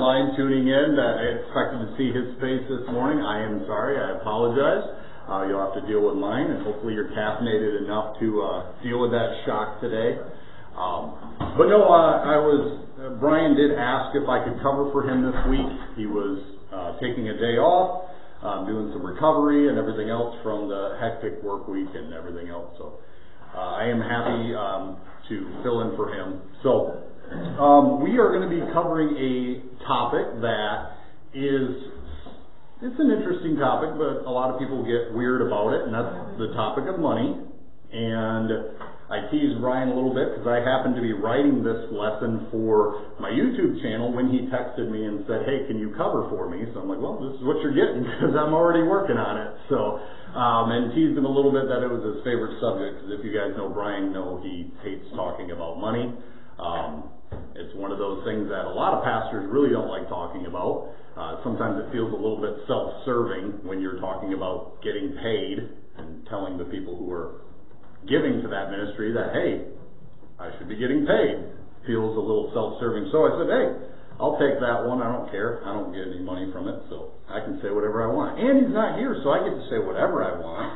online tuning in that I expected to see his face this morning, I am sorry. I apologize. You'll have to deal with mine, and hopefully you're caffeinated enough to deal with that shock today. But no, Brian did ask if I could cover for him this week. He was taking a day off, doing some recovery and everything else from the hectic work week and everything else. So I am happy to fill in for him. So we are going to be covering a topic that it's an interesting topic, but a lot of people get weird about it, and that's the topic of money. And I teased Ryan a little bit because I happened to be writing this lesson for my YouTube channel when he texted me and said, hey, can you cover for me? So I'm like, well, this is what you're getting because I'm already working on it. So, and teased him a little bit that it was his favorite subject, because if you guys know Brian, he hates talking about money. It's one of those things that a lot of pastors really don't like talking about. Sometimes it feels a little bit self-serving when you're talking about getting paid and telling the people who are giving to that ministry that, hey, I should be getting paid. Feels a little self-serving. So I said, hey, I'll take that one. I don't care. I don't get any money from it, so I can say whatever I want. And he's not here, so I get to say whatever I want.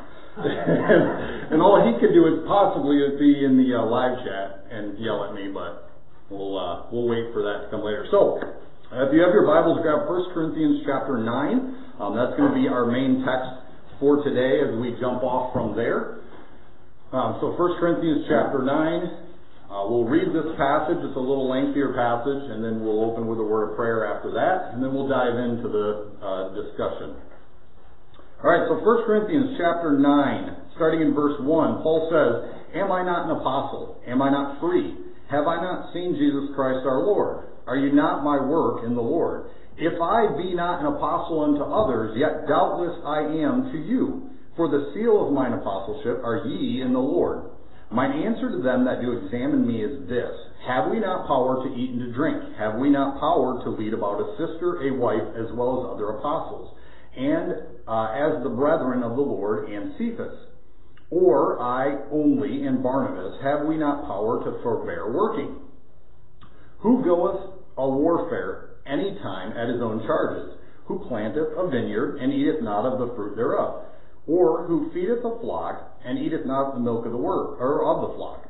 And all he could do is possibly be in the live chat and yell at me, but we'll wait for that to come later. So, if you have your Bibles, grab 1 Corinthians chapter 9. That's going to be our main text for today as we jump off from there. So 1 Corinthians chapter 9, we'll read this passage. It's a little lengthier passage, and then we'll open with a word of prayer after that, and then we'll dive into the discussion. All right, so 1 Corinthians chapter 9, starting in verse 1, Paul says, am I not an apostle? Am I not free? Have I not seen Jesus Christ our Lord? Are you not my work in the Lord? If I be not an apostle unto others, yet doubtless I am to you. For the seal of mine apostleship are ye in the Lord. Mine answer to them that do examine me is this: have we not power to eat and to drink? Have we not power to lead about a sister, a wife, as well as other apostles? And as the brethren of the Lord and Cephas? Or I only and Barnabas, have we not power to forbear working? Who goeth a warfare any time at his own charges? Who planteth a vineyard and eateth not of the fruit thereof? Or who feedeth a flock and eateth not the milk of the word, or of the flock?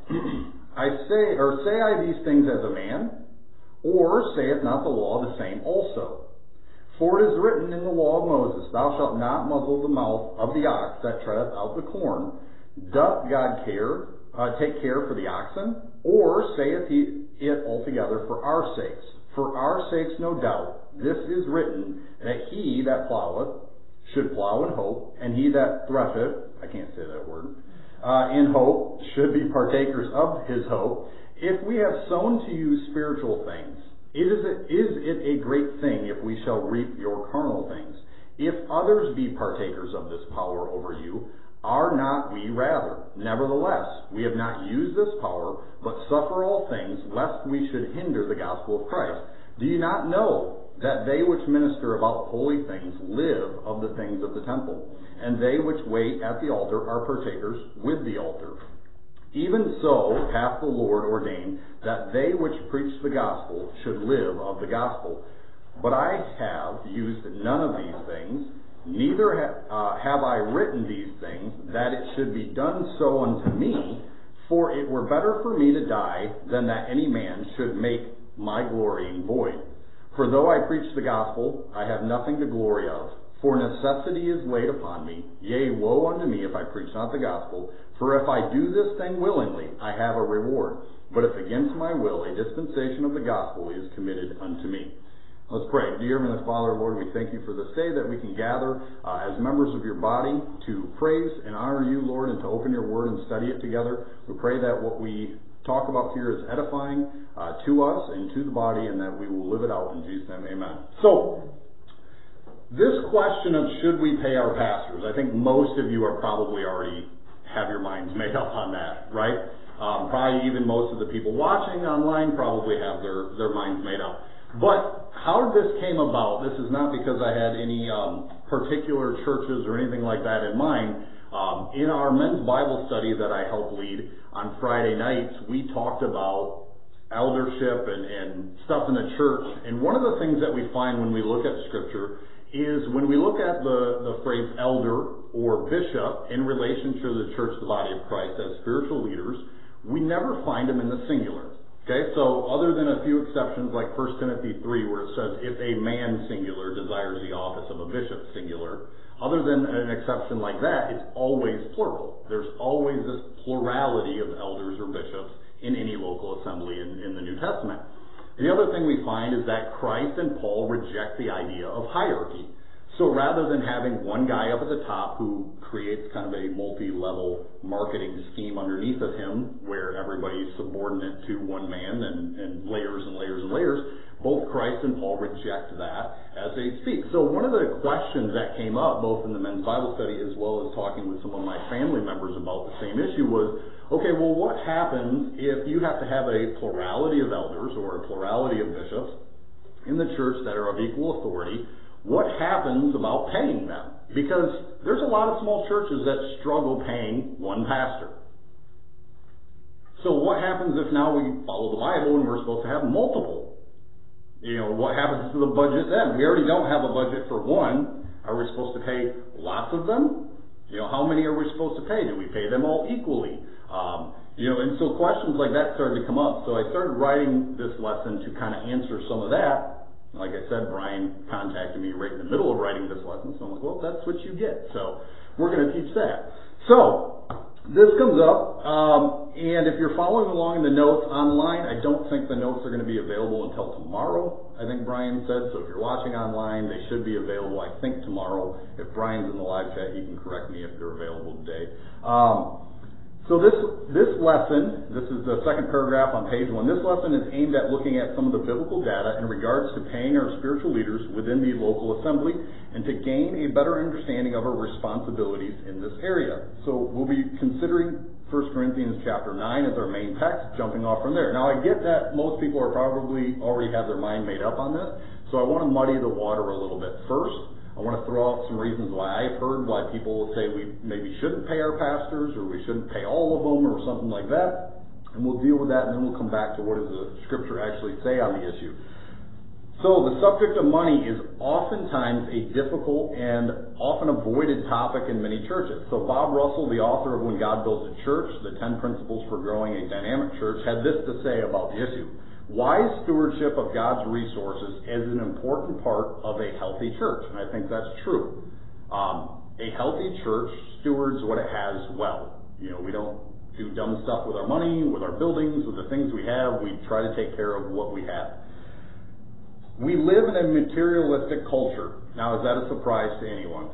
Say I these things as a man? Or saith not the law the same also? For it is written in the law of Moses, thou shalt not muzzle the mouth of the ox that treadeth out the corn. Doth God take care for the oxen? Or saith he it altogether for our sakes? For our sakes, no doubt, this is written, that he that ploweth should plow in hope, and he that thresheth, I can't say that word, in hope, should be partakers of his hope. If we have sown to you spiritual things, is it a great thing if we shall reap your carnal things? If others be partakers of this power over you, are not we rather? Nevertheless, we have not used this power, but suffer all things, lest we should hinder the gospel of Christ. Do you not know that they which minister about holy things live of the things of the temple, and they which wait at the altar are partakers with the altar? Even so hath the Lord ordained that they which preach the gospel should live of the gospel. But I have used none of these things, neither have I written these things, that it should be done so unto me, for it were better for me to die than that any man should make my glorying void. For though I preach the gospel, I have nothing to glory of. For necessity is laid upon me, yea, woe unto me if I preach not the gospel. For if I do this thing willingly, I have a reward. But if against my will, a dispensation of the gospel is committed unto me. Let's pray. Dear Heavenly Father, Lord, we thank you for this day that we can gather as members of your body to praise and honor you, Lord, and to open your word and study it together. We pray that what we talk about here is edifying to us and to the body, and that we will live it out in Jesus' name. Amen. So, this question of should we pay our pastors, I think most of you are probably already have your minds made up on that, right? Probably even most of the people watching online probably have their minds made up. But how this came about, this is not because I had any particular churches or anything like that in mind. In our men's Bible study that I help lead on Friday nights, we talked about eldership and stuff in the church. And one of the things that we find when we look at Scripture is when we look at the phrase elder or bishop in relation to the church, the body of Christ, as spiritual leaders, we never find them in the singular. Okay, so other than a few exceptions like 1 Timothy 3 where it says, if a man singular desires the office of a bishop singular, other than an exception like that, it's always plural. There's always this plurality of elders or bishops in any local assembly in the New Testament. The other thing we find is that Christ and Paul reject the idea of hierarchy. So rather than having one guy up at the top who creates kind of a multi-level marketing scheme underneath of him where everybody's subordinate to one man and layers and layers and layers, both Christ and Paul reject that as they speak. So one of the questions that came up both in the men's Bible study as well as talking with some of my family members about the same issue was, okay, well, what happens if you have to have a plurality of elders or a plurality of bishops in the church that are of equal authority? What happens about paying them? Because there's a lot of small churches that struggle paying one pastor. So what happens if now we follow the Bible and we're supposed to have multiple? What happens to the budget then? We already don't have a budget for one. Are we supposed to pay lots of them? How many are we supposed to pay? Do we pay them all equally? And so questions like that started to come up. So I started writing this lesson to kind of answer some of that. Like I said, Brian contacted me right in the middle of writing this lesson, so I'm like, well, that's what you get. So we're going to teach that. So this comes up, and if you're following along in the notes online, I don't think the notes are going to be available until tomorrow, I think Brian said. So if you're watching online, they should be available, I think, tomorrow. If Brian's in the live chat, he can correct me if they're available today. So this lesson, this is the second paragraph on page 1. This lesson is aimed at looking at some of the biblical data in regards to paying our spiritual leaders within the local assembly and to gain a better understanding of our responsibilities in this area. So we'll be considering 1 Corinthians chapter 9 as our main text, jumping off from there. Now I get that most people are probably already have their mind made up on this, so I want to muddy the water a little bit first. I want to throw out some reasons why I've heard why people will say we maybe shouldn't pay our pastors or we shouldn't pay all of them or something like that. And we'll deal with that and then we'll come back to what does the Scripture actually say on the issue. So the subject of money is oftentimes a difficult and often avoided topic in many churches. So Bob Russell, the author of When God Builds a Church, the 10 Principles for Growing a Dynamic Church, had this to say about the issue. Wise stewardship of God's resources is an important part of a healthy church, and I think that's true. A healthy church stewards what it has well. We don't do dumb stuff with our money, with our buildings, with the things we have. We try to take care of what we have. We live in a materialistic culture. Now, is that a surprise to anyone?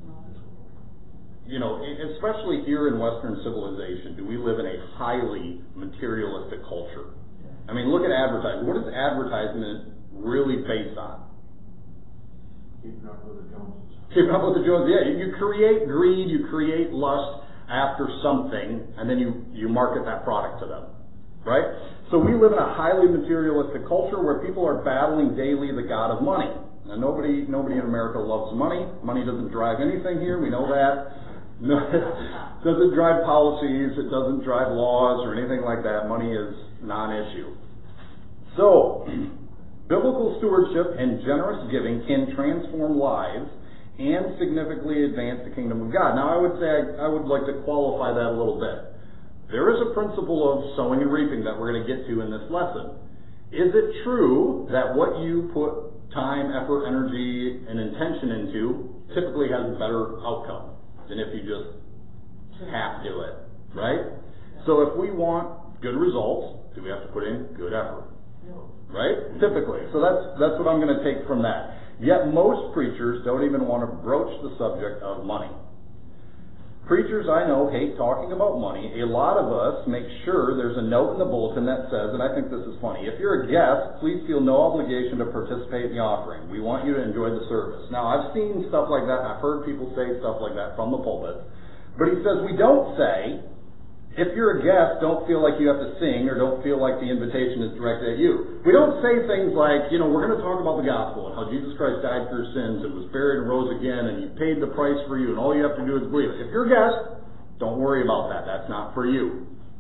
Especially here in Western civilization, do we live in a highly materialistic culture? I mean, look at advertising. What is advertisement really based on? Keeping up with the Joneses. Keeping up with the Joneses, yeah. You create greed, you create lust after something, and then you market that product to them, right? So we live in a highly materialistic culture where people are battling daily the god of money. Now, nobody in America loves money. Money doesn't drive anything here. We know that. No, it doesn't drive policies. It doesn't drive laws or anything like that. Money is non-issue. So, biblical stewardship and generous giving can transform lives and significantly advance the kingdom of God. Now, I would say I would like to qualify that a little bit. There is a principle of sowing and reaping that we're going to get to in this lesson. Is it true that what you put time, effort, energy, and intention into typically has a better outcome than if you just half do it, right? So if we want good results, do we have to put in good effort? Right? Typically. So that's what I'm going to take from that. Yet most preachers don't even want to broach the subject of money. Preachers I know hate talking about money. A lot of us make sure there's a note in the bulletin that says, and I think this is funny, if you're a guest, please feel no obligation to participate in the offering. We want you to enjoy the service. Now, I've seen stuff like that, and I've heard people say stuff like that from the pulpit. But he says we don't say, if you're a guest, don't feel like you have to sing or don't feel like the invitation is directed at you. We don't say things like, we're going to talk about the gospel and how Jesus Christ died for your sins and was buried and rose again and he paid the price for you and all you have to do is believe it. If you're a guest, don't worry about that. That's not for you.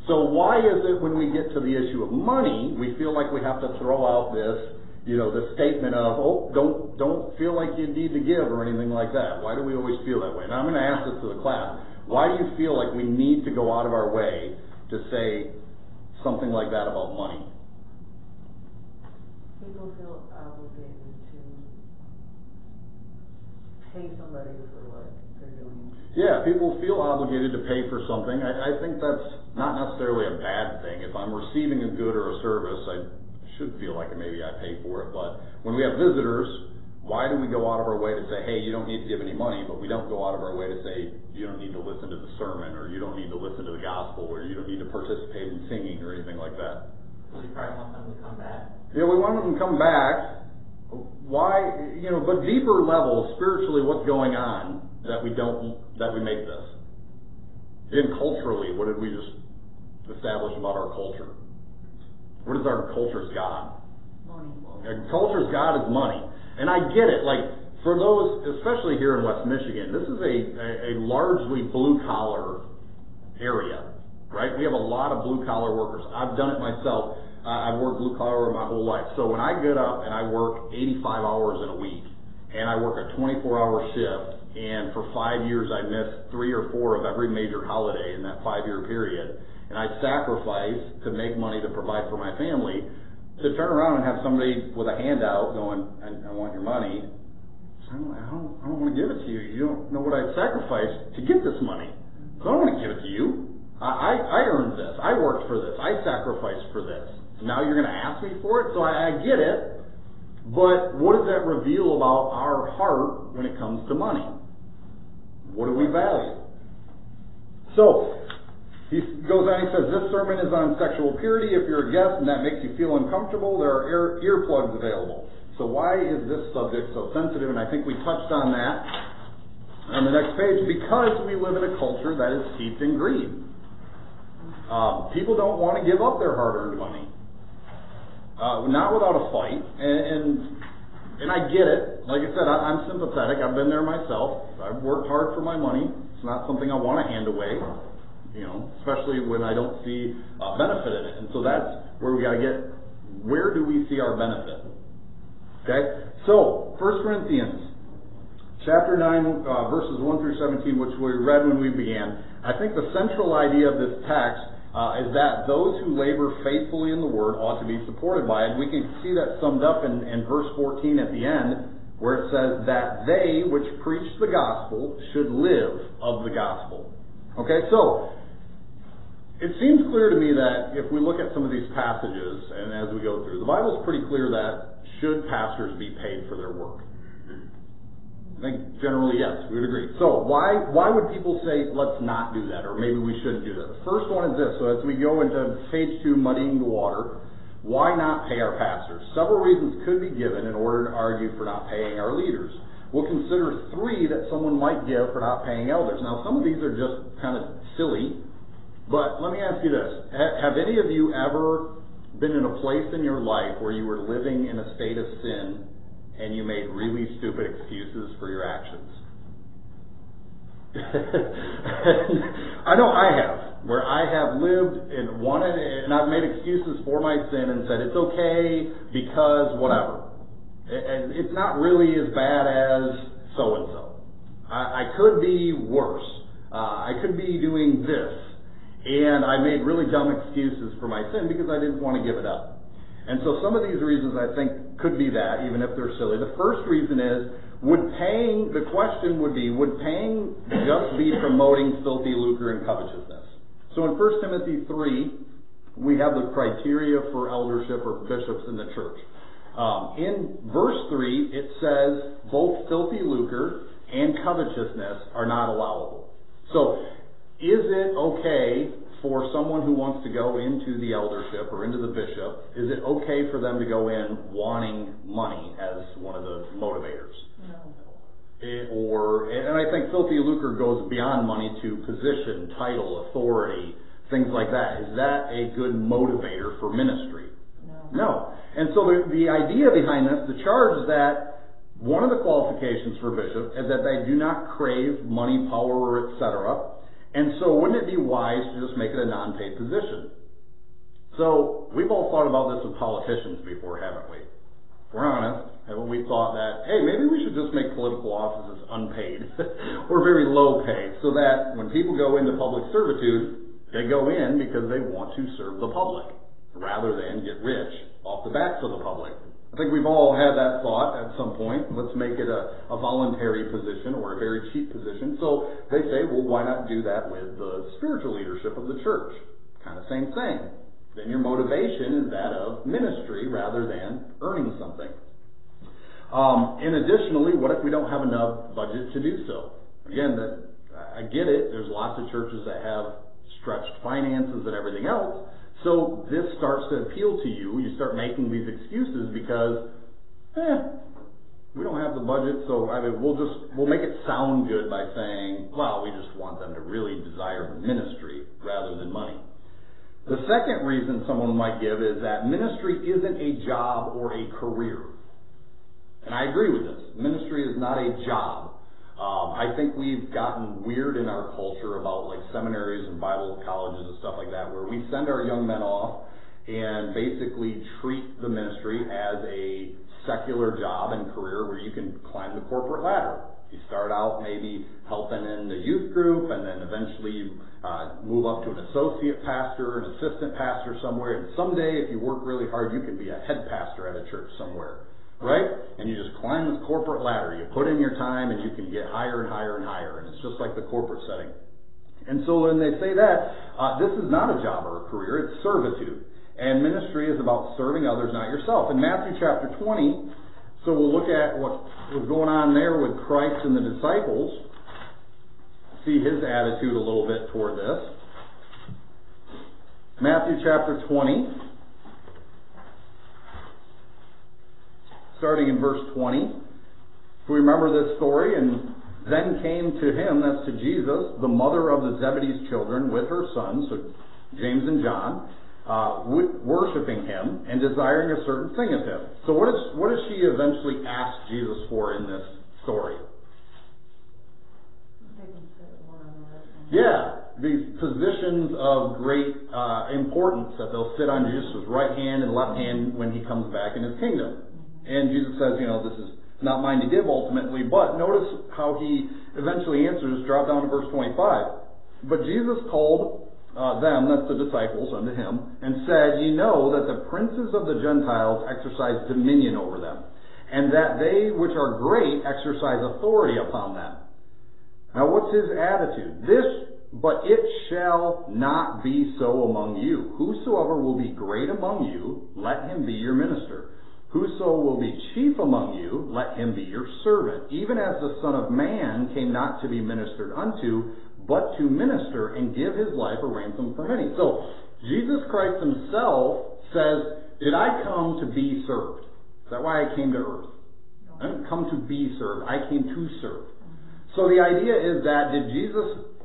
So why is it when we get to the issue of money, we feel like we have to throw out this, this statement of, don't feel like you need to give or anything like that? Why do we always feel that way? And I'm going to ask this to the class. Why do you feel like we need to go out of our way to say something like that about money? People feel obligated to pay somebody for what they're doing. Yeah, people feel obligated to pay for something. I think that's not necessarily a bad thing. If I'm receiving a good or a service, I should feel like maybe I pay for it. But when we have visitors, why do we go out of our way to say, hey, you don't need to give any money, but we don't go out of our way to say, you don't need to listen to the sermon, or you don't need to listen to the gospel, or you don't need to participate in singing or anything like that? We probably want them to come back. Yeah, we want them to come back. Why, but deeper level, spiritually, what's going on that we make this? Then culturally, what did we just establish about our culture? What is our culture's God? Money. Our culture's God is money. And I get it, for those, especially here in West Michigan, this is a largely blue-collar area, right? We have a lot of blue-collar workers. I've done it myself. I've worked blue-collar my whole life. So when I get up and I work 85 hours in a week, and I work a 24-hour shift, and for 5 years I missed 3 or 4 of every major holiday in that 5-year period, and I sacrifice to make money to provide for my family, to turn around and have somebody with a handout going, I want your money, I don't want to give it to you. You don't know what I sacrificed to get this money. So I don't want to give it to you. I earned this. I worked for this. I sacrificed for this. Now you're going to ask me for it? So I get it. But what does that reveal about our heart when it comes to money? What do we value? So he goes on, he says, this sermon is on sexual purity. If you're a guest and that makes you feel uncomfortable, there are earplugs available. So why is this subject so sensitive? And I think we touched on that on the next page. Because we live in a culture that is steeped in greed. People don't want to give up their hard-earned money. Not without a fight. And I get it. Like I said, I'm sympathetic. I've been there myself. I've worked hard for my money. It's not something I want to hand away. Especially when I don't see a benefit in it. And so that's where we got to get, where do we see our benefit? Okay? So, 1 Corinthians chapter 9, verses 1 through 17, which we read when we began. I think the central idea of this text is that those who labor faithfully in the Word ought to be supported by it. We can see that summed up in verse 14 at the end, where it says that they which preach the gospel should live of the gospel. Okay, so it seems clear to me that if we look at some of these passages, and as we go through, the Bible is pretty clear that should pastors be paid for their work? I think generally yes, we would agree. So why would people say let's not do that, or maybe we shouldn't do that? The first one is this. So as we go into page 2, muddying the water, why not pay our pastors? Several reasons could be given in order to argue for not paying our leaders. We'll consider 3 that someone might give for not paying elders. Now some of these are just kind of silly, but let me ask you this. Have any of you ever been in a place in your life where you were living in a state of sin and you made really stupid excuses for your actions? I know I have, where I have lived and I've made excuses for my sin and said it's okay because whatever. And it's not really as bad as so-and-so. I could be worse. I could be doing this. And I made really dumb excuses for my sin because I didn't want to give it up. And so some of these reasons I think could be that, even if they're silly. The first reason is, would paying just be promoting filthy lucre and covetousness? So in 1 Timothy 3, we have the criteria for eldership or bishops in the church. In verse 3, it says both filthy lucre and covetousness are not allowable. So is it okay for someone who wants to go into the eldership or into the bishop, is it okay for them to go in wanting money as one of the motivators? No. And I think filthy lucre goes beyond money to position, title, authority, things like that. Is that a good motivator for ministry? No. And so the idea behind this, the charge is that one of the qualifications for bishop is that they do not crave money, power, etc., And so wouldn't it be wise to just make it a non-paid position? So we've all thought about this with politicians before, haven't we? If we're honest, haven't we thought that, hey, maybe we should just make political offices unpaid or very low pay so that when people go into public servitude, they go in because they want to serve the public rather than get rich off the backs of the public. I think we've all had that thought at some point. Let's make it a voluntary position or a very cheap position. So they say, well, why not do that with the spiritual leadership of the church? Kind of same thing. Then your motivation is that of ministry rather than earning something. And additionally, what if we don't have enough budget to do so? Again, I get it. There's lots of churches that have stretched finances and everything else. So this starts to appeal to you. You start making these excuses because, we don't have the budget, so we'll make it sound good by saying, well, we just want them to really desire the ministry rather than money. The second reason someone might give is that ministry isn't a job or a career. And I agree with this. Ministry is not a job. I think we've gotten weird in our culture about like seminaries and Bible colleges and stuff like that, where we send our young men off and basically treat the ministry as a secular job and career where you can climb the corporate ladder. You start out maybe helping in the youth group, and then eventually you move up to an associate pastor, an assistant pastor somewhere, and someday if you work really hard, you can be a head pastor at a church somewhere. Right? And you just climb this corporate ladder. You put in your time and you can get higher and higher and higher. And it's just like the corporate setting. And so when they say that, this is not a job or a career, it's servitude. And ministry is about serving others, not yourself. In Matthew chapter 20, so we'll look at what was going on there with Christ and the disciples. See his attitude a little bit toward this. Matthew chapter 20. Starting in verse 20. So we remember this story, and then came to him, that's to Jesus, the mother of the Zebedee's children with her sons, so James and John, worshiping him and desiring a certain thing of him. So what does she eventually ask Jesus for in this story? They can sit one on the right hand. Yeah, these positions of great importance that they'll sit on Jesus' right hand and left hand when he comes back in his kingdom. And Jesus says, this is not mine to give ultimately, but notice how he eventually answers, drop down to verse 25. But Jesus called them, that's the disciples, unto him, and said, Ye know that the princes of the Gentiles exercise dominion over them, and that they which are great exercise authority upon them. Now what's his attitude? But it shall not be so among you. Whosoever will be great among you, let him be your minister. Whoso will be chief among you, let him be your servant, even as the Son of Man came not to be ministered unto, but to minister and give his life a ransom for many. So Jesus Christ himself says, did I come to be served? Is that why I came to earth? I didn't come to be served. I came to serve. So the idea is that did Jesus,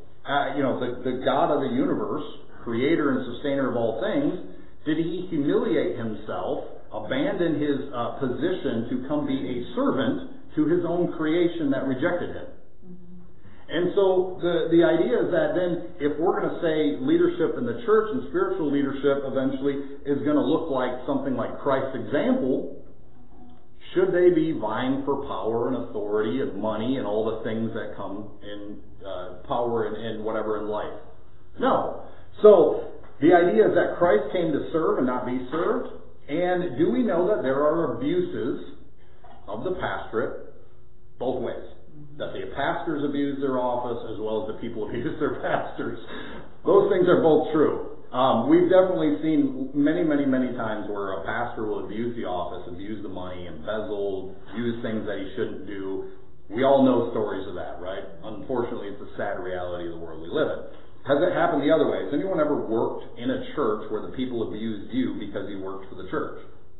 the God of the universe, creator and sustainer of all things, did he humiliate himself, abandon his position to come be a servant to his own creation that rejected him? And so the idea is that then if we're going to say leadership in the church and spiritual leadership eventually is going to look like something like Christ's example, should they be vying for power and authority and money and all the things that come in power and whatever in life? No. So the idea is that Christ came to serve and not be served. And do we know that there are abuses of the pastorate both ways? That the pastors abuse their office as well as the people abuse their pastors. Those things are both true. We've definitely seen many, many, many times where a pastor will abuse the office, abuse the money, embezzle, use things that he shouldn't do. We all know stories of that, right? Unfortunately, it's a sad reality of the world we live in. Has it happened the other way? Has anyone ever worked in a church where the people abused you because you worked for the church?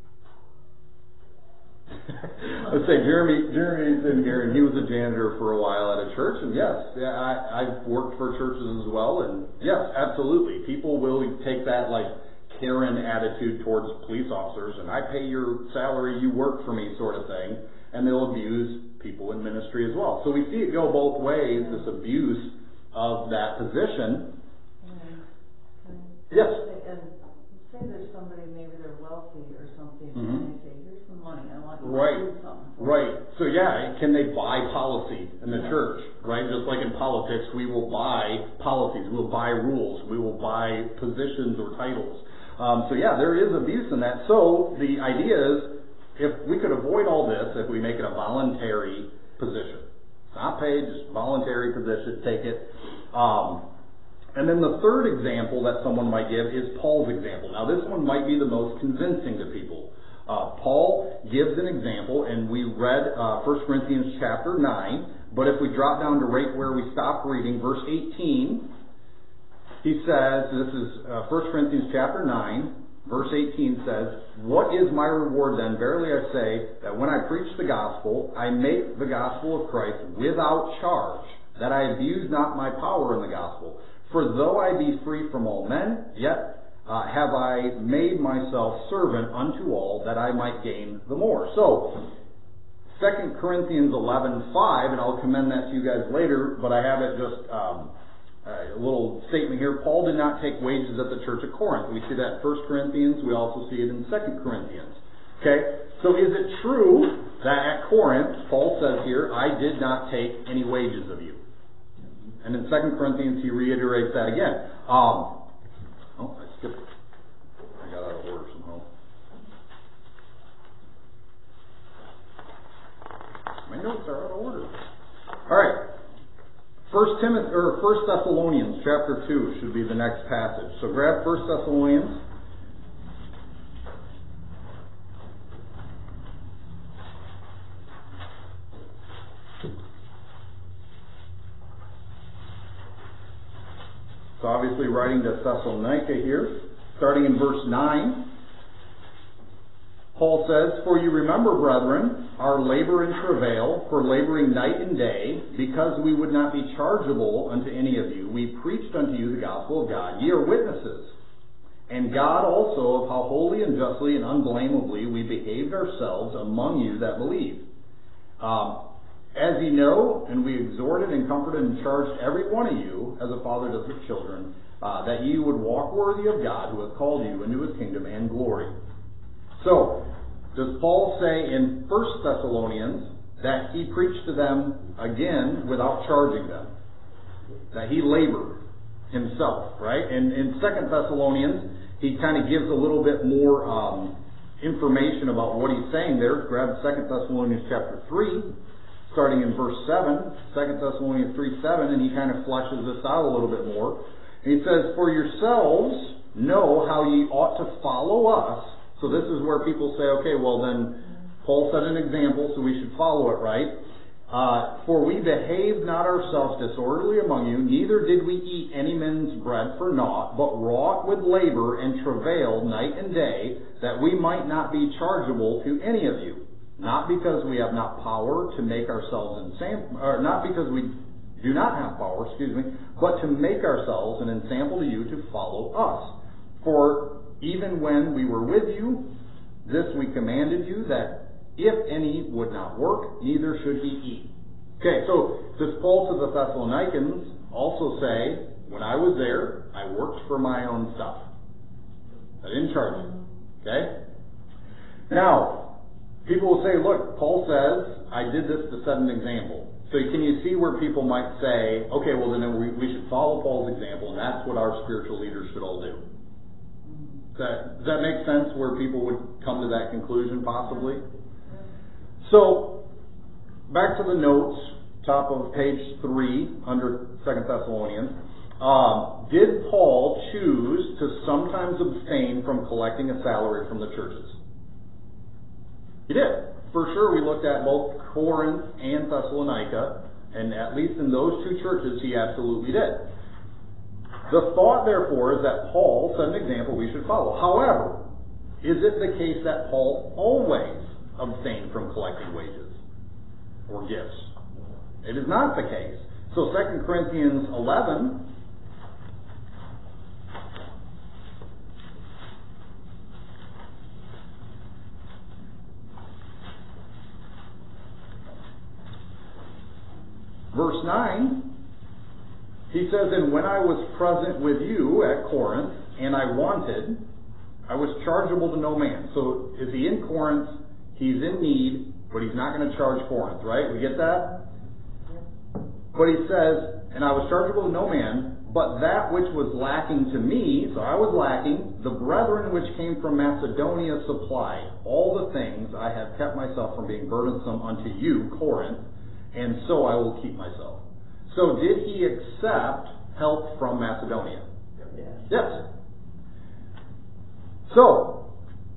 Let's say Jeremy's in here, and he was a janitor for a while at a church, and yes, I've worked for churches as well, and yes, absolutely. People will take that like Karen attitude towards police officers, and I pay your salary, you work for me sort of thing, and they'll abuse people in ministry as well. So we see it go both ways, this abuse of that position. And Yes. and say there's somebody, maybe they're wealthy or something, Mhm. and they say, here's some money, I want you Right. to do something for me. Right. So yeah, can they buy policy in the church? Right? Just like in politics, we will buy policies, we'll buy rules, we will buy positions or titles. So yeah, there is abuse in that. So the idea is, if we could avoid all this, if we make it a voluntary position. It's not paid, just voluntary position, take it. And then the third example that someone might give is Paul's example. Now this one might be the most convincing to people. Paul gives an example, and we read 1 Corinthians chapter 9, but if we drop down to right where we stopped reading, verse 18, he says, this is 1 Corinthians chapter 9, verse 18 says, "What is my reward then? Verily I say, that when I preach the gospel, I make the gospel of Christ without charge, that I abuse not my power in the gospel. For though I be free from all men, yet have I made myself servant unto all, that I might gain the more." So, 2 Corinthians 11:5, and I'll commend that to you guys later, but I have it just a little statement here. Paul did not take wages at the church at Corinth. We see that in 1 Corinthians. We also see it in 2 Corinthians. Okay? So is it true that at Corinth, Paul says here, "I did not take any wages of you"? And in 2 Corinthians, he reiterates that again. I skipped. I got out of order somehow. My notes are out of order. All right. 1 Thessalonians chapter 2 should be the next passage. So grab 1 Thessalonians. So obviously writing to Thessalonica here, starting in verse 9. Paul says, "For you remember, brethren, our labor and travail, for laboring night and day, because we would not be chargeable unto any of you, we preached unto you the gospel of God. Ye are witnesses. And God also of how holy and justly and unblameably we behaved ourselves among you that believe. As ye know, and we exhorted and comforted and charged every one of you, as a father does with children, that ye would walk worthy of God, who hath called you into his kingdom and glory." So, does Paul say in 1 Thessalonians that he preached to them again without charging them? That he labored himself, right? And in 2 Thessalonians, he kind of gives a little bit more information about what he's saying there. Grab 2 Thessalonians chapter 3, starting in verse 7, 2 Thessalonians 3:7, and he kind of fleshes this out a little bit more. And he says, "For yourselves know how ye ought to follow us." So this is where people say, okay, well then, Paul set an example, so we should follow it, right? "For we behaved not ourselves disorderly among you, neither did we eat any men's bread for naught, but wrought with labor and travail night and day, that we might not be chargeable to any of you. Not because we have not power to make ourselves or not because we do not have power, but to make ourselves an ensample to you to follow us. For even when we were with you, this we commanded you, that if any would not work, neither should he eat." Okay, so does Paul to the Thessalonians also say, when I was there, I worked for my own stuff? I didn't charge them. Okay? Now, people will say, look, Paul says, I did this to set an example. So can you see where people might say, okay, well then we should follow Paul's example, and that's what our spiritual leaders should all do? Does that make sense, where people would come to that conclusion, possibly? So, back to the notes, top of page 3, under 2 Thessalonians. Did Paul choose to sometimes abstain from collecting a salary from the churches? He did. For sure, we looked at both Corinth and Thessalonica, and at least in those two churches, he absolutely did. The thought, therefore, is that Paul set an example we should follow. However, is it the case that Paul always abstained from collecting wages or gifts? It is not the case. So 2 Corinthians 11, verse 9, He says, and when I was present with you at Corinth, and I wanted, I was chargeable to no man. So is he in Corinth? He's in need, but he's not going to charge Corinth, right? We get that? But he says, and I was chargeable to no man, but that which was lacking to me, so I was lacking, the brethren which came from Macedonia supplied. All the things I have kept myself from being burdensome unto you, Corinth, and so I will keep myself. So did he accept help from Macedonia? Yes. So,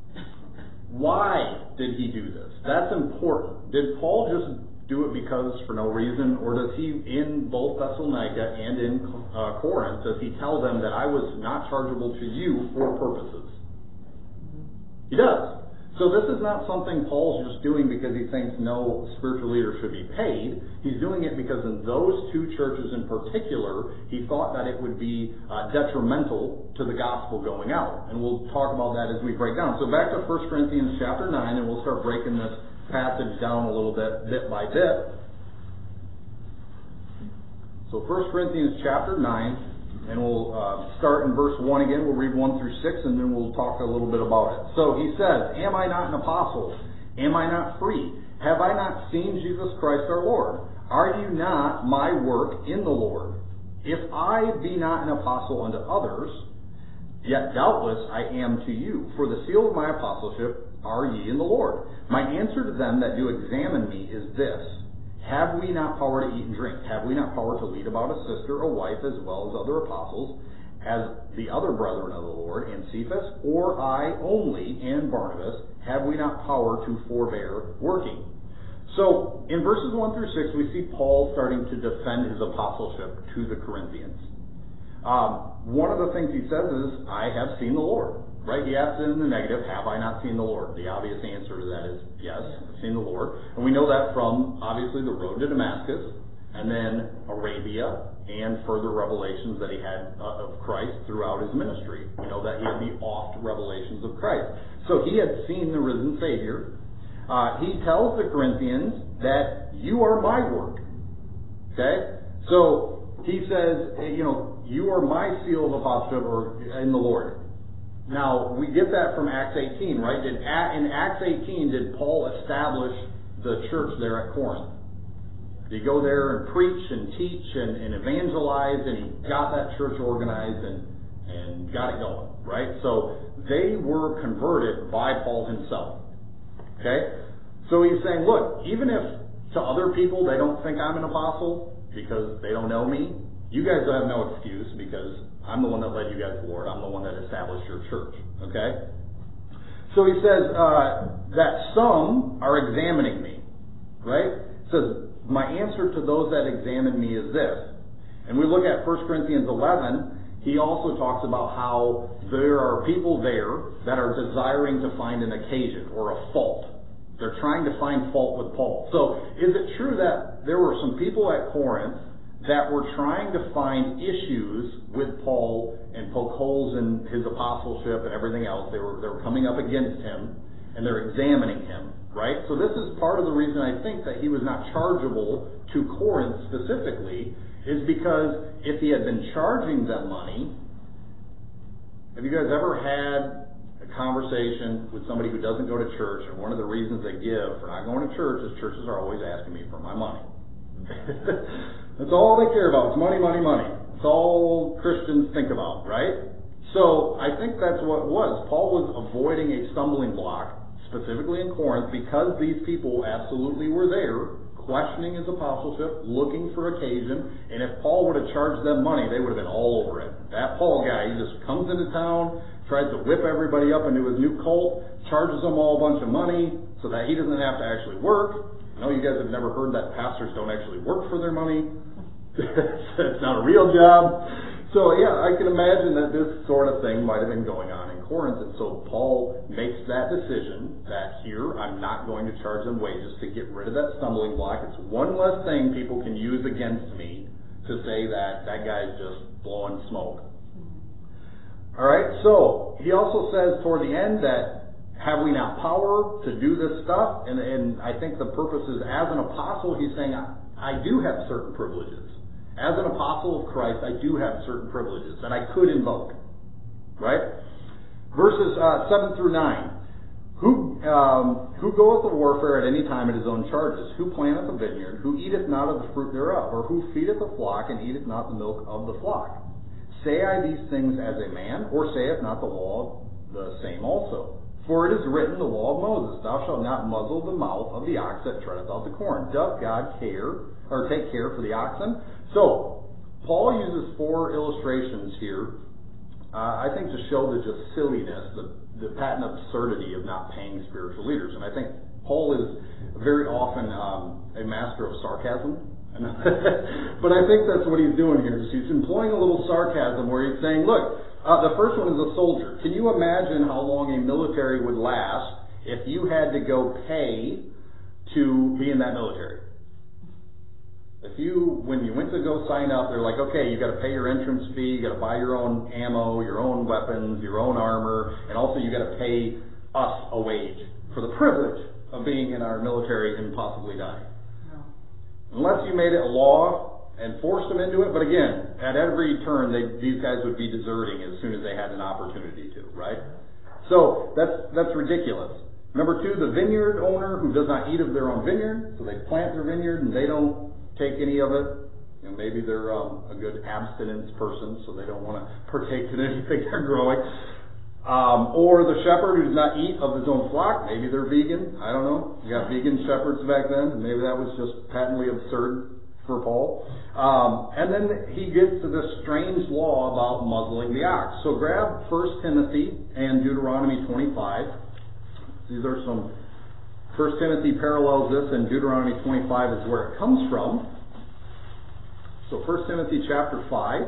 why did he do this? That's important. Did Paul just do it because for no reason, or does he, in both Thessalonica and in Corinth, does he tell them that I was not chargeable to you for purposes? He does. So this is not something Paul's just doing because he thinks no spiritual leader should be paid. He's doing it because in those two churches in particular, he thought that it would be detrimental to the gospel going out. And we'll talk about that as we break down. So back to 1 Corinthians chapter 9, and we'll start breaking this passage down a little bit by bit. So 1 Corinthians chapter 9, and we'll start in verse 1 again. We'll read 1 through 6, and then we'll talk a little bit about it. So he says, am I not an apostle? Am I not free? Have I not seen Jesus Christ our Lord? Are you not my work in the Lord? If I be not an apostle unto others, yet doubtless I am to you. For the seal of my apostleship are ye in the Lord. My answer to them that do examine me is this: have we not power to eat and drink? Have we not power to lead about a sister, a wife, as well as other apostles, as the other brethren of the Lord, and Cephas? Or I only, and Barnabas, have we not power to forbear working? So, in verses 1 through 6, we see Paul starting to defend his apostleship to the Corinthians. One of the things he says is, I have seen the Lord. Right? He asks it in the negative, have I not seen the Lord? The obvious answer to that is, yes, I've seen the Lord. And we know that from, obviously, the road to Damascus, and then Arabia, and further revelations that he had of Christ throughout his ministry. We know that he had the oft revelations of Christ. So he had seen the risen Savior. He tells the Corinthians that you are my work. Okay? So he says, you are my seal of apostleship or in the Lord. Now, we get that from Acts 18, right? In Acts 18, did Paul establish the church there at Corinth? Did he go there and preach and teach and evangelize, and he got that church organized and got it going, right? So they were converted by Paul himself. Okay? So he's saying, look, even if to other people they don't think I'm an apostle because they don't know me, you guys have no excuse because I'm the one that led you guys to the Lord. I'm the one that established your church. Okay? So he says that some are examining me. Right? He says, my answer to those that examine me is this. And we look at 1 Corinthians 11. He also talks about how there are people there that are desiring to find an occasion or a fault. They're trying to find fault with Paul. So is it true that there were some people at Corinth that were trying to find issues with Paul and poke holes in his apostleship and everything else? They were coming up against him, and they're examining him, right? So this is part of the reason I think that he was not chargeable to Corinth specifically, is because if he had been charging them money, have you guys ever had a conversation with somebody who doesn't go to church, and one of the reasons they give for not going to church is churches are always asking me for my money? That's all they care about. It's money, money, money. It's all Christians think about, right? So I think that's what it was. Paul was avoiding a stumbling block, specifically in Corinth, because these people absolutely were there, questioning his apostleship, looking for occasion, and if Paul would have charged them money, they would have been all over it. That Paul guy, he just comes into town, tries to whip everybody up into his new cult, charges them all a bunch of money so that he doesn't have to actually work. I know you guys have never heard that pastors don't actually work for their money. It's not a real job. So yeah, I can imagine that this sort of thing might have been going on in Corinth. And so Paul makes that decision that here I'm not going to charge them wages to get rid of that stumbling block. It's one less thing people can use against me to say that that guy's just blowing smoke. Alright, so he also says toward the end that have we not power to do this stuff? And I think the purpose is, as an apostle, he's saying, I do have certain privileges. as an apostle of Christ, I do have certain privileges that I could invoke. Right? Verses 7 through 9. Who goeth to warfare at any time at his own charges? Who planteth a vineyard? Who eateth not of the fruit thereof? Or who feedeth a flock and eateth not the milk of the flock? Say I these things as a man, or saith not the law the same also? For it is written, the law of Moses, thou shalt not muzzle the mouth of the ox that treadeth out the corn. Doth God take care for the oxen? So, Paul uses 4 illustrations here, I think to show the just silliness, the patent absurdity of not paying spiritual leaders. And I think Paul is very often a master of sarcasm. But I think that's what he's doing here. He's employing a little sarcasm where he's saying, look, the first one is a soldier. Can you imagine how long a military would last if you had to go pay to be in that military? When you went to go sign up, they're like, okay, you got to pay your entrance fee, you got to buy your own ammo, your own weapons, your own armor, and also you got to pay us a wage for the privilege of being in our military and possibly dying. No. Unless you made it a law and forced them into it, but again, at every turn, these guys would be deserting as soon as they had an opportunity to, right? So that's ridiculous. Number 2, the vineyard owner who does not eat of their own vineyard, so they plant their vineyard and they don't take any of it. You know, maybe they're a good abstinence person, so they don't want to partake in anything they're growing. Or the shepherd who does not eat of his own flock. Maybe they're vegan. I don't know. You got vegan shepherds back then. Maybe that was just patently absurd for Paul. And then he gets to this strange law about muzzling the ox. So grab 1 Timothy and Deuteronomy 25. These are some... 1 Timothy parallels this, and Deuteronomy 25 is where it comes from. So 1 Timothy chapter 5,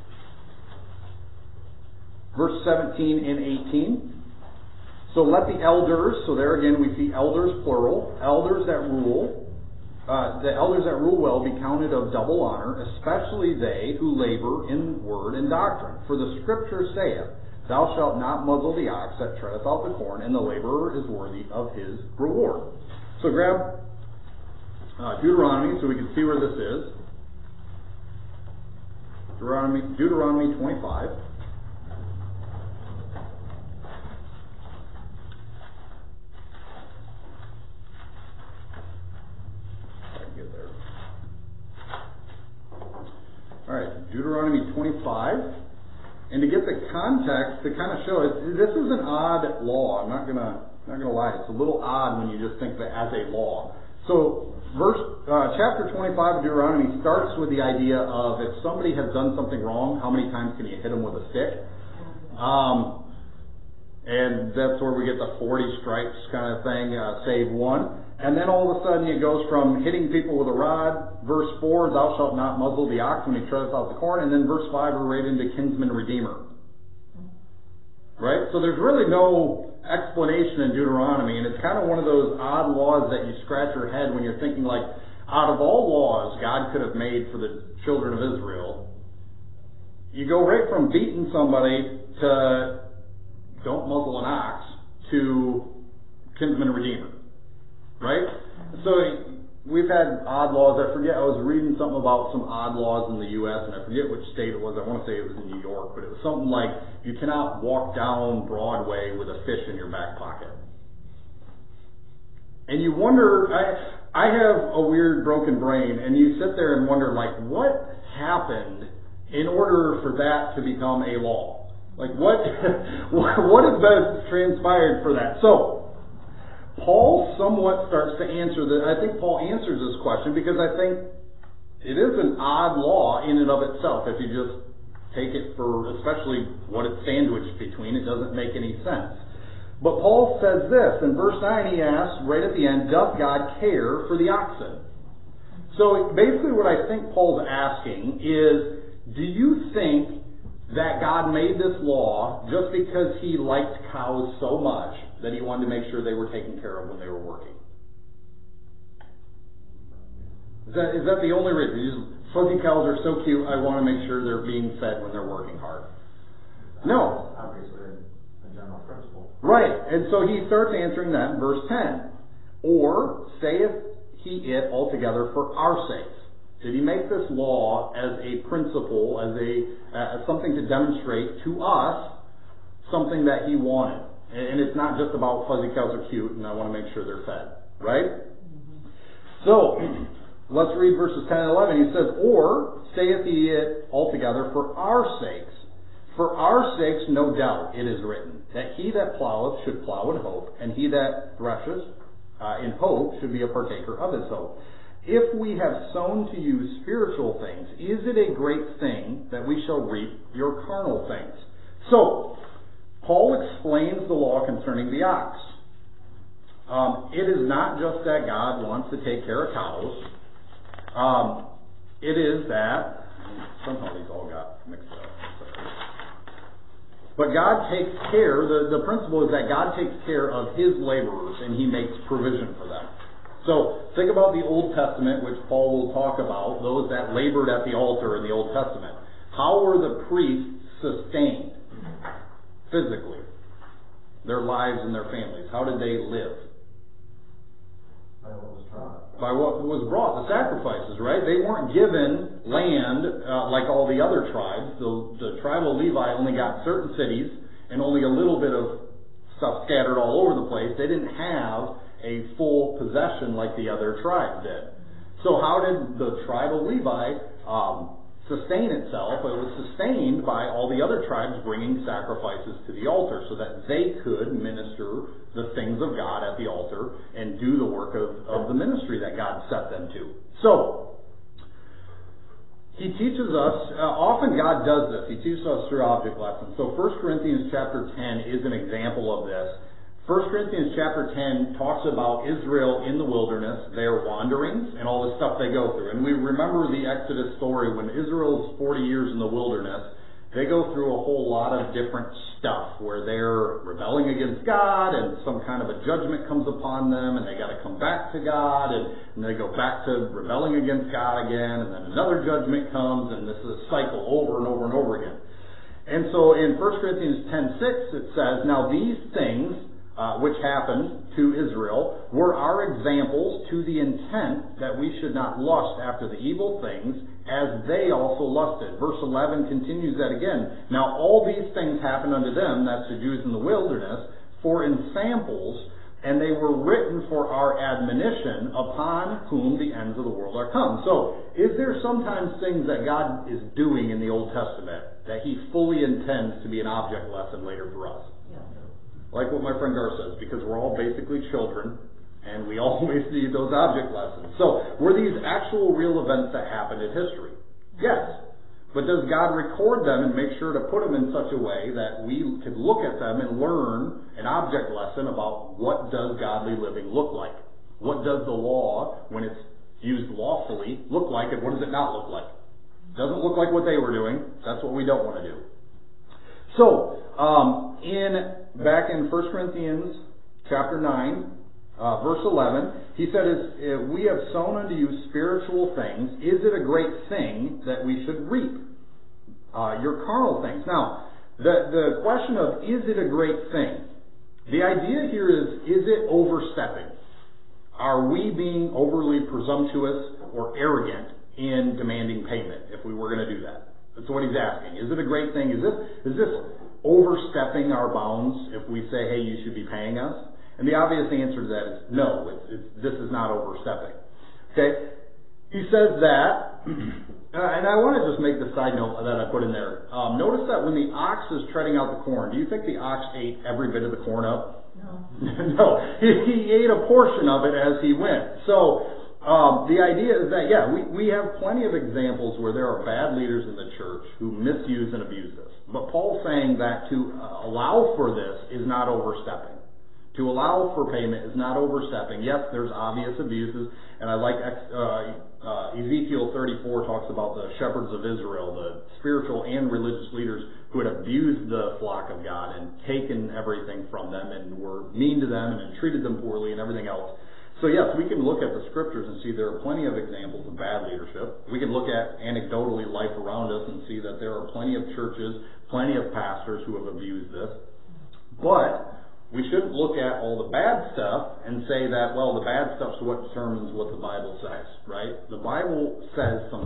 verse 17 and 18. So let the elders, so there again we see elders plural, elders that rule, the elders that rule well be counted of double honor, especially they who labor in word and doctrine. For the scripture saith, thou shalt not muzzle the ox that treadeth out the corn, and the laborer is worthy of his reward. So grab Deuteronomy so we can see where this is. Deuteronomy 25. Get there. All right, Deuteronomy 25. And to get the context to kind of show it, this is an odd law. I'm not gonna lie. It's a little odd when you just think of it as a law. So chapter 25 of Deuteronomy starts with the idea of if somebody has done something wrong, how many times can you hit them with a stick? And that's where we get the 40 stripes kind of thing, save one. And then all of a sudden it goes from hitting people with a rod, verse 4, thou shalt not muzzle the ox when he treadeth out the corn, and then verse 5 we're right into kinsman redeemer. Right? So there's really no explanation in Deuteronomy, and it's kind of one of those odd laws that you scratch your head when you're thinking like, out of all laws God could have made for the children of Israel, you go right from beating somebody to don't muzzle an ox to kinsman redeemer. Right? So we've had odd laws. I was reading something about some odd laws in the U.S., and I forget which state it was. I want to say it was in New York, but it was something like you cannot walk down Broadway with a fish in your back pocket. And you wonder, I have a weird broken brain, and you sit there and wonder, like, what happened in order for that to become a law? Like, what has been transpired for that? So, Paul somewhat starts to answer that. I think Paul answers this question because I think it is an odd law in and of itself. If you just take it for, especially what it's sandwiched between, it doesn't make any sense. But Paul says this, in verse 9 he asks, right at the end, doth God care for the oxen? So basically what I think Paul's asking is, do you think that God made this law just because he liked cows so much that he wanted to make sure they were taken care of when they were working? Is that the only reason? Fuzzy cows are so cute, I want to make sure they're being fed when they're working hard. No. Obviously, a general principle. Right. And so he starts answering that in verse 10. Or saith he it altogether for our sakes? Did he make this law as a principle, as something to demonstrate to us something that he wanted? And it's not just about fuzzy cows are cute and I want to make sure they're fed, right? So, let's read verses 10 and 11. He says, "Or saith he it altogether for our sakes. For our sakes, no doubt, it is written, that he that ploweth should plow in hope, and he that thresheth in hope should be a partaker of his hope. If we have sown to you spiritual things, is it a great thing that we shall reap your carnal things?" So, Paul explains the law concerning the ox. It is not just that God wants to take care of cows. It is that, somehow these all got mixed up. But God takes care, the principle is that God takes care of his laborers and he makes provision for them. So think about the Old Testament, which Paul will talk about, those that labored at the altar in the Old Testament. How were the priests sustained physically? Their lives and their families. How did they live? By what was brought. By what was brought, the sacrifices, right? They weren't given land like all the other tribes. The tribe of Levi only got certain cities and only a little bit of stuff scattered all over the place. They didn't have a full possession like the other tribes did. So how did the tribe of Levi sustain itself? It was sustained by all the other tribes bringing sacrifices to the altar so that they could minister the things of God at the altar and do the work of the ministry that God set them to. So, he teaches us, often God does this, he teaches us through object lessons. So 1 Corinthians chapter 10 is an example of this. 1 Corinthians chapter 10 talks about Israel in the wilderness, their wanderings, and all the stuff they go through. And we remember the Exodus story when Israel's 40 years in the wilderness. They go through a whole lot of different stuff where they're rebelling against God and some kind of a judgment comes upon them and they got to come back to God and they go back to rebelling against God again and then another judgment comes and this is a cycle over and over and over again. And so in 1 Corinthians 10:6 it says, "Now these things which happened to Israel were our examples to the intent that we should not lust after the evil things as they also lusted." Verse 11 continues that again. "Now all these things happened unto them," that's the Jews in the wilderness, "for in samples, and they were written for our admonition, upon whom the ends of the world are come." So, is there sometimes things that God is doing in the Old Testament that he fully intends to be an object lesson later for us? Yeah. Like what my friend Gar says, because we're all basically children, and we always need those object lessons. So, were these actual real events that happened in history? Yes. But does God record them and make sure to put them in such a way that we could look at them and learn an object lesson about what does godly living look like? What does the law, when it's used lawfully, look like, and what does it not look like? It doesn't look like what they were doing. That's what we don't want to do. So, back in 1 Corinthians chapter 9, verse 11, he said, "We have sown unto you spiritual things. Is it a great thing that we should reap your carnal things?" Now, the question of, is it a great thing? The idea here is it overstepping? Are we being overly presumptuous or arrogant in demanding payment if we were going to do that? That's what he's asking. Is it a great thing? Is this overstepping our bounds if we say, hey, you should be paying us? And the obvious answer to that is no, this is not overstepping. Okay? He says that, and I want to just make the side note that I put in there. Notice that when the ox is treading out the corn, do you think the ox ate every bit of the corn up? No. No, he ate a portion of it as he went. So the idea is that, we have plenty of examples where there are bad leaders in the church who misuse and abuse this. But Paul's saying that to allow for this is not overstepping. To allow for payment is not overstepping. Yes, there's obvious abuses, and I like Ezekiel 34 talks about the shepherds of Israel, the spiritual and religious leaders who had abused the flock of God and taken everything from them and were mean to them and treated them poorly and everything else. So yes, we can look at the scriptures and see there are plenty of examples of bad leadership. We can look at anecdotally life around us and see that there are plenty of churches, plenty of pastors who have abused this. But we shouldn't look at all the bad stuff and say that, well, the bad stuff's what determines what the Bible says, right? The Bible says some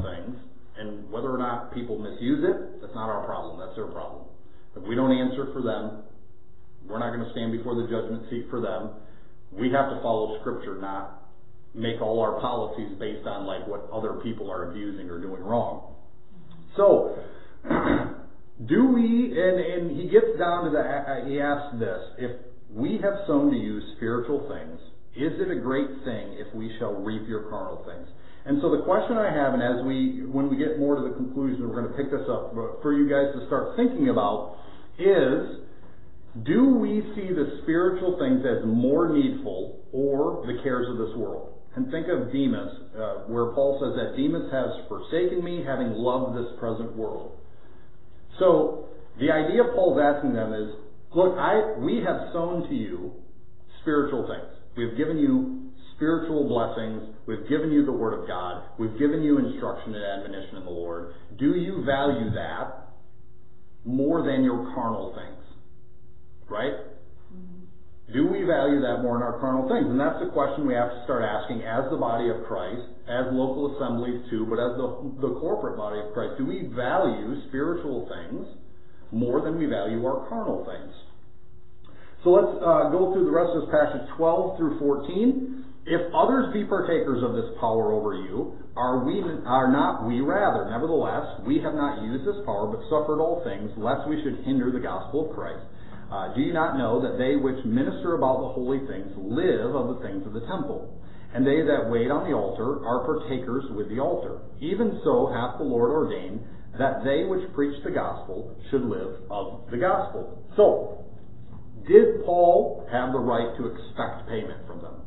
answer for them. We're not going to stand before the judgment seat for them. We have to follow Scripture, not make all our policies based on like what other people are abusing or doing wrong. So, do we, and he gets down to he asks this, if we have sown to you spiritual things, is it a great thing if we shall reap your carnal things? And so the question I have, and when we get more to the conclusion, we're going to pick this up for you guys to start thinking about, is, do we see the spiritual things as more needful or the cares of this world? And think of Demas, where Paul says that Demas has forsaken me, having loved this present world. So the idea Paul's asking them is, look, we have sown to you spiritual things. We've given you spiritual blessings. We've given you the Word of God. We've given you instruction and admonition in the Lord. Do you value that more than your carnal things? Right? Do we value that more in our carnal things? And that's the question we have to start asking as the body of Christ, as local assemblies too, but as the corporate body of Christ. Do we value spiritual things more than we value our carnal things? So let's go through the rest of this passage 12 through 14. If others be partakers of this power over you, are not we rather? Nevertheless, we have not used this power, but suffered all things, lest we should hinder the gospel of Christ. Do you not know that they which minister about the holy things live of the things of the temple? And they that wait on the altar are partakers with the altar. Even so hath the Lord ordained that they which preach the gospel should live of the gospel. So, did Paul have the right to expect payment from them?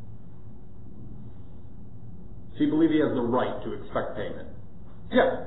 Does he believe he has the right to expect payment? Yeah.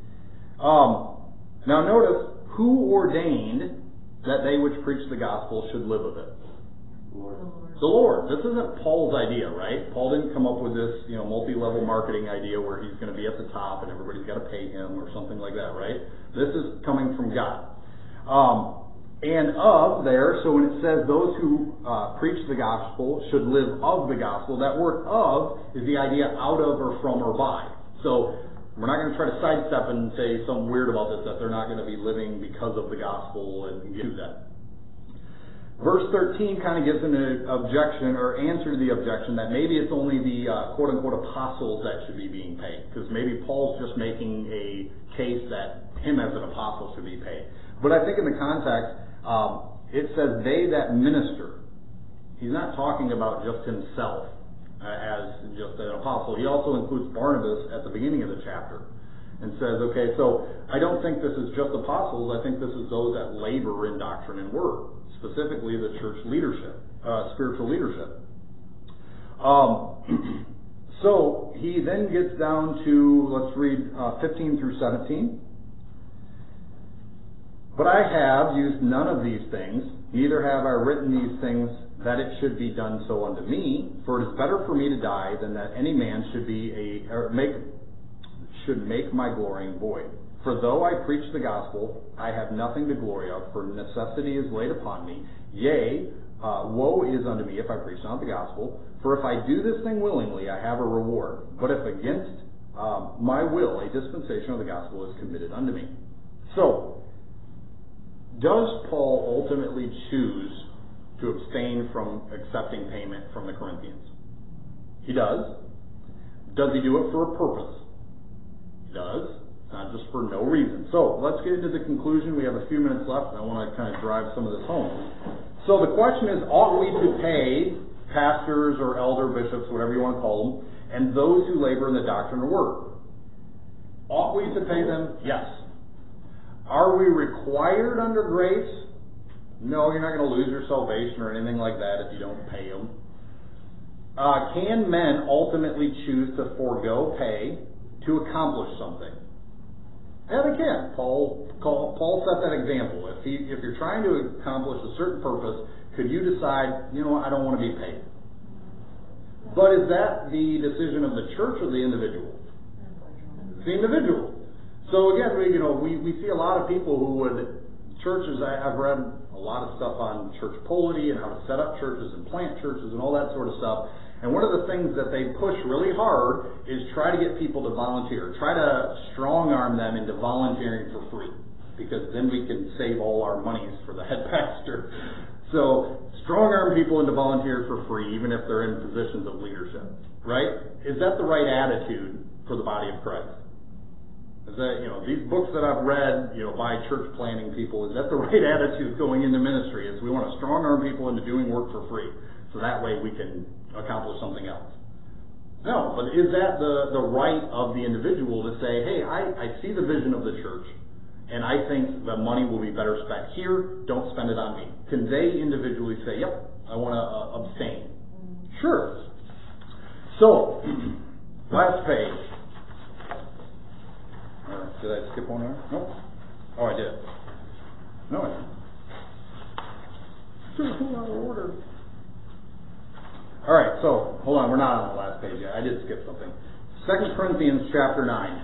Now notice, who ordained that they which preach the gospel should live of it? The Lord. This isn't Paul's idea, right? Paul didn't come up with this, multi-level marketing idea where he's going to be at the top and everybody's got to pay him or something like that, right? This is coming from God. And of there, so when it says those who preach the gospel should live of the gospel, that word of is the idea out of or from or by. So we're not going to try to sidestep and say something weird about this, that they're not going to be living because of the gospel and do that. Verse 13 kind of gives an objection or answer to the objection that maybe it's only the quote-unquote apostles that should be being paid, because maybe Paul's just making a case that him as an apostle should be paid. But I think in the context, it says they that minister. He's not talking about just himself as just an apostle. He also includes Barnabas at the beginning of the chapter and says, okay, so I don't think this is just apostles. I think this is those that labor in doctrine and word, specifically the church leadership, spiritual leadership. So he then gets down to, let's read 15 through 17. But I have used none of these things, neither have I written these things that it should be done so unto me, for it is better for me to die than that any man should make my glorying void. For though I preach the gospel, I have nothing to glory of, for necessity is laid upon me. Yea, woe is unto me if I preach not the gospel. For if I do this thing willingly, I have a reward. But if against my will, a dispensation of the gospel is committed unto me. So, does Paul ultimately choose to abstain from accepting payment from the Corinthians? He does. Does he do it for a purpose? He does. Not just for no reason. So, let's get into the conclusion. We have a few minutes left, and I want to kind of drive some of this home. So, the question is, ought we to pay pastors or elder bishops, whatever you want to call them, and those who labor in the doctrine or word? Ought we to pay them? Yes. Are we required under grace? No, you're not going to lose your salvation or anything like that if you don't pay them. Can men ultimately choose to forego pay to accomplish something? Yeah, they can. Paul set that example. If you're trying to accomplish a certain purpose, could you decide, I don't want to be paid? But is that the decision of the church or the individual? It's the individual. So again, we see a lot of people who churches, I've read a lot of stuff on church polity and how to set up churches and plant churches and all that sort of stuff. And one of the things that they push really hard is try to get people to volunteer. Try to strong arm them into volunteering for free. because then we can save all our monies for the head pastor. So strong-arm people into volunteer for free, even if they're in positions of leadership, right? Is that the right attitude for the body of Christ? Is that, these books that I've read, by church planning people, is that the right attitude going into ministry? Is we want to strong-arm people into doing work for free, so that way we can accomplish something else? No, but is that the right of the individual to say, hey, I see the vision of the church, and I think the money will be better spent here, don't spend it on me? Can they individually say, yep, I want to abstain? Sure. So, last page. Did I skip one there? Nope. Oh, I did. No, I didn't. Just a out of order. All right, so hold on. We're not on the last page yet. I did skip something. 2 Corinthians chapter 9.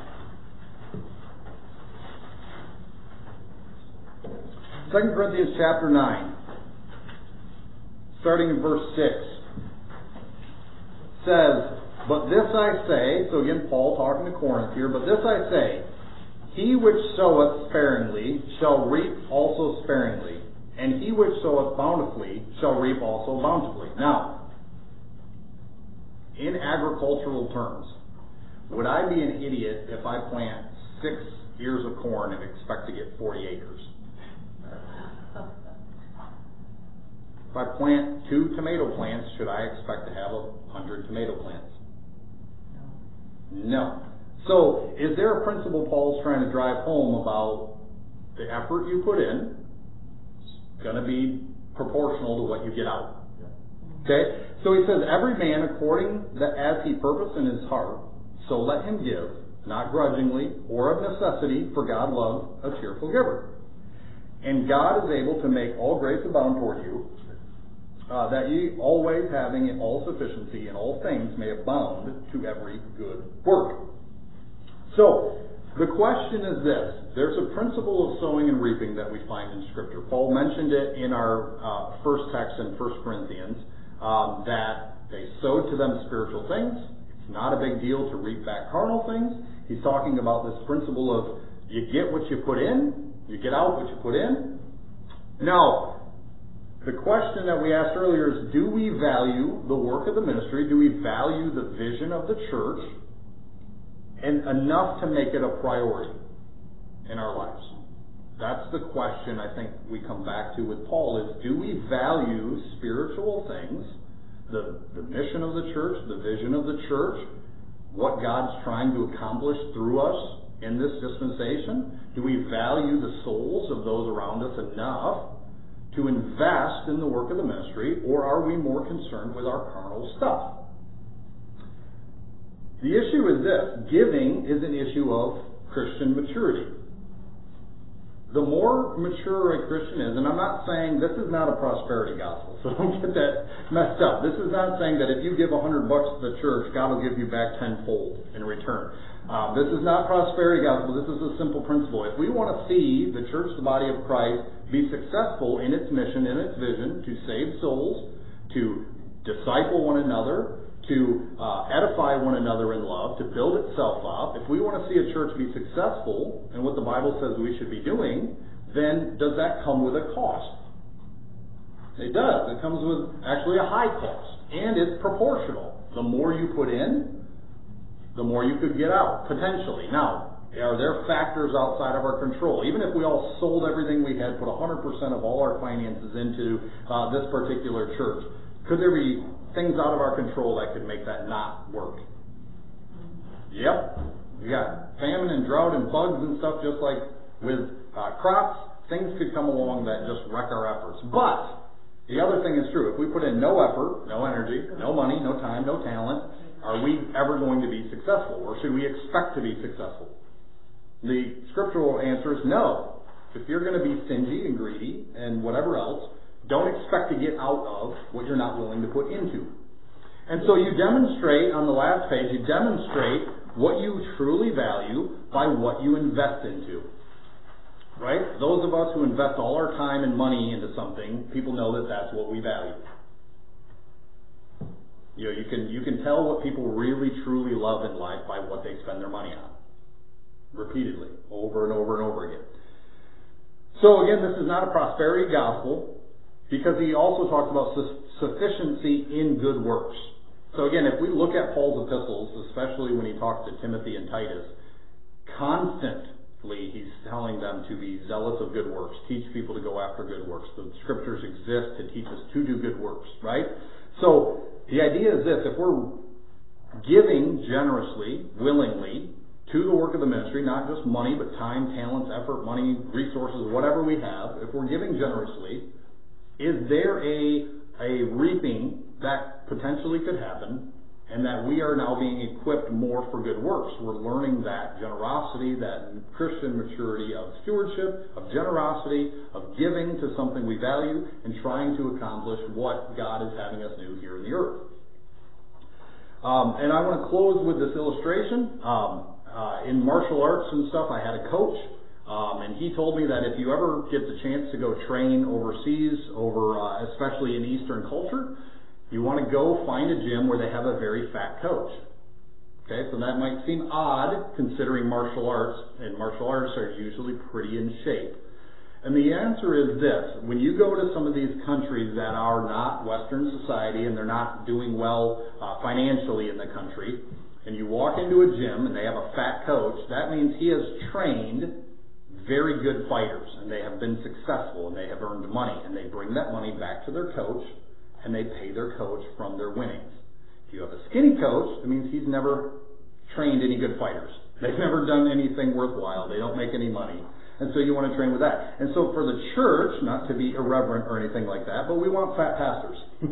2 Corinthians chapter 9, starting in verse 6, says, "But this I say," so again Paul talking to Corinth here, "but this I say, he which soweth sparingly shall reap also sparingly, and he which soweth bountifully shall reap also bountifully." Now, in agricultural terms, would I be an idiot if I plant 6 ears of corn and expect to get 40 acres? If I plant 2 tomato plants, should I expect to have 100 tomato plants? No. So, is there a principle Paul's trying to drive home about the effort you put in? It's going to be proportional to what you get out. Okay? So he says, "Every man according as he purposed in his heart, so let him give, not grudgingly or of necessity, for God loves a cheerful giver. And God is able to make all grace abound toward you, that ye always having all sufficiency in all things may abound to every good work." So, the question is this. There's a principle of sowing and reaping that we find in Scripture. Paul mentioned it in our first text in 1 Corinthians, that they sowed to them spiritual things. It's not a big deal to reap back carnal things. He's talking about this principle of you get what you put in, you get out what you put in. Now, the question that we asked earlier is, do we value the work of the ministry? Do we value the vision of the church and enough to make it a priority in our lives? That's the question I think we come back to with Paul is, do we value spiritual things, the mission of the church, the vision of the church, what God's trying to accomplish through us in this dispensation? Do we value the souls of those around us enough to invest in the work of the ministry, or are we more concerned with our carnal stuff? The issue is this. Giving is an issue of Christian maturity. The more mature a Christian is, and I'm not saying this is not a prosperity gospel, so don't get that messed up. This is not saying that if you give $100 to the church, God will give you back tenfold in return. This is not prosperity gospel. This is a simple principle. If we want to see the church, the body of Christ, be successful in its mission, in its vision, to save souls, to disciple one another, to edify one another in love, to build itself up, if we want to see a church be successful in what the Bible says we should be doing, then does that come with a cost? It does. It comes with actually a high cost. And it's proportional. The more you put in, the more you could get out, potentially. Now, are there factors outside of our control? Even if we all sold everything we had, put 100% of all our finances into this particular church, could there be things out of our control that could make that not work? Yep. We got famine and drought and bugs and stuff, just like with crops. Things could come along that just wreck our efforts. But the other thing is true. If we put in no effort, no energy, no money, no time, no talent, are we ever going to be successful? Or should we expect to be successful? The scriptural answer is no. If you're going to be stingy and greedy and whatever else, don't expect to get out of what you're not willing to put into. And so you demonstrate, on the last page, you demonstrate what you truly value by what you invest into. Right? Those of us who invest all our time and money into something, people know that that's what we value. You know, you can tell what people really truly love in life by what they spend their money on. Repeatedly, over and over and over again. So again, this is not a prosperity gospel, because he also talks about sufficiency in good works. So again, if we look at Paul's epistles, especially when he talks to Timothy and Titus, constantly he's telling them to be zealous of good works, teach people to go after good works. The scriptures exist to teach us to do good works, right? So the idea is this: if we're giving generously, willingly, to the work of the ministry, not just money, but time, talents, effort, money, resources, whatever we have, if we're giving generously, is there a reaping that potentially could happen, and that we are now being equipped more for good works? We're learning that generosity, that Christian maturity of stewardship, of generosity, of giving to something we value, and trying to accomplish what God is having us do here in the earth. And I want to close with this illustration. In martial arts and stuff, I had a coach, and he told me that if you ever get the chance to go train overseas, especially in Eastern culture, you want to go find a gym where they have a very fat coach. Okay, so that might seem odd considering martial arts, and martial arts are usually pretty in shape. And the answer is this: when you go to some of these countries that are not Western society and they're not doing well financially in the country, and you walk into a gym and they have a fat coach, that means he has trained very good fighters, and they have been successful, and they have earned money, and they bring that money back to their coach, and they pay their coach from their winnings. If you have a skinny coach, it means he's never trained any good fighters. They've never done anything worthwhile. They don't make any money. And so you want to train with that. And so for the church, not to be irreverent or anything like that, but we want fat pastors.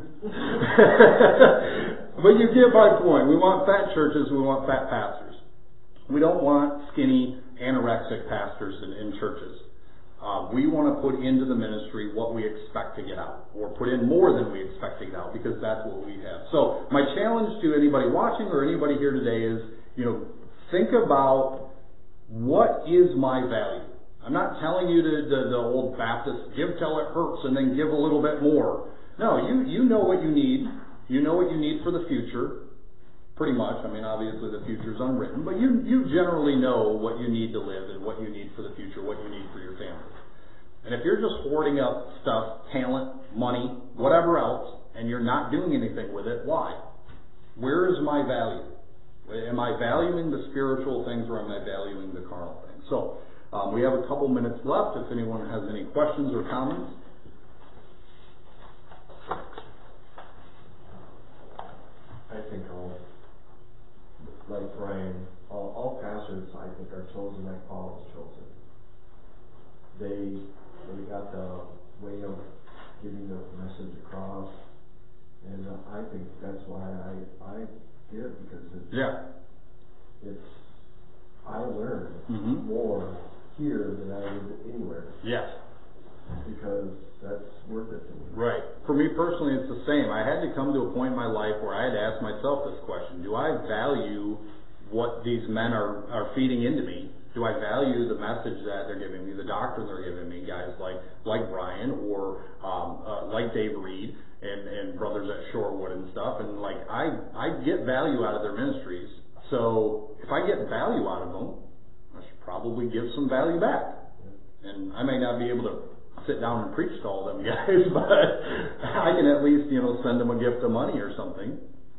But you get my point. We want fat churches. We want fat pastors. We don't want skinny, anorexic pastors in churches. We want to put into the ministry what we expect to get out, or put in more than we expect to get out, because that's what we have. So my challenge to anybody watching or anybody here today is, think about, what is my value? I'm not telling you the old Baptist, give till it hurts and then give a little bit more. No, you know what you need. You know what you need for the future, pretty much. I mean, obviously the future is unwritten, but you generally know what you need to live and what you need for the future, what you need for your family. And if you're just hoarding up stuff, talent, money, whatever else, and you're not doing anything with it, why? Where is my value? Am I valuing the spiritual things, or am I valuing the carnal things? So, we have a couple minutes left if anyone has any questions or comments. I think like Brian, all pastors, I think, are chosen like Paul was chosen. They got the way of getting the message across, and I think that's why I give, because it's I learn more here than I would anywhere. Yes. Because that's worth it to me. Right. For me personally, it's the same. I had to come to a point in my life where I had to ask myself this question: do I value what these men are feeding into me? Do I value the message that they're giving me, the doctrine they're giving me? Guys like Brian, or like Dave Reed and brothers at Shorewood and stuff. And I get value out of their ministries. So if I get value out of them, I should probably give some value back. And I may not be able to sit down and preach to all them guys, but I can at least, send them a gift of money or something.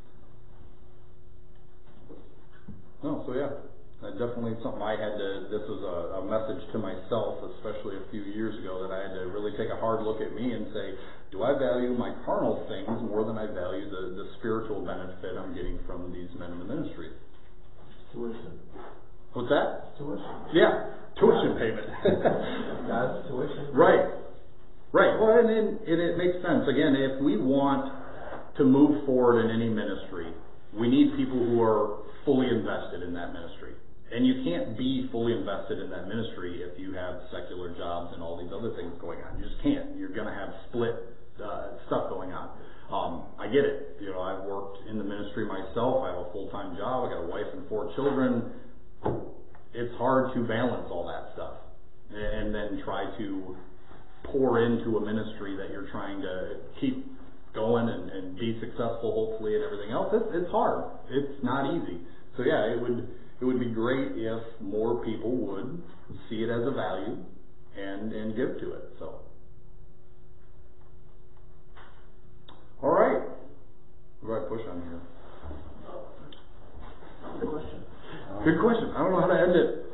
So definitely something I had to, this was a message to myself, especially a few years ago, that I had to really take a hard look at me and say, do I value my carnal things more than I value the spiritual benefit I'm getting from these men in the ministry? Tuition. What's that? Tuition. Yeah, tuition payment. God's tuition. Right. Well, and it makes sense. Again, if we want to move forward in any ministry, we need people who are fully invested in that ministry. And you can't be fully invested in that ministry if you have secular jobs and all these other things going on. You just can't. You're going to have split stuff going on. I get it. I've worked in the ministry myself. I have a full-time job. I got a wife and 4 children. It's hard to balance all that stuff and then try to pour into a ministry that you're trying to keep going and be successful, hopefully, and everything else. It's hard. It's not easy. So it would be great if more people would see it as a value and give to it. So, all right, what do I push on here? Good question. Good question. I don't know how to end it.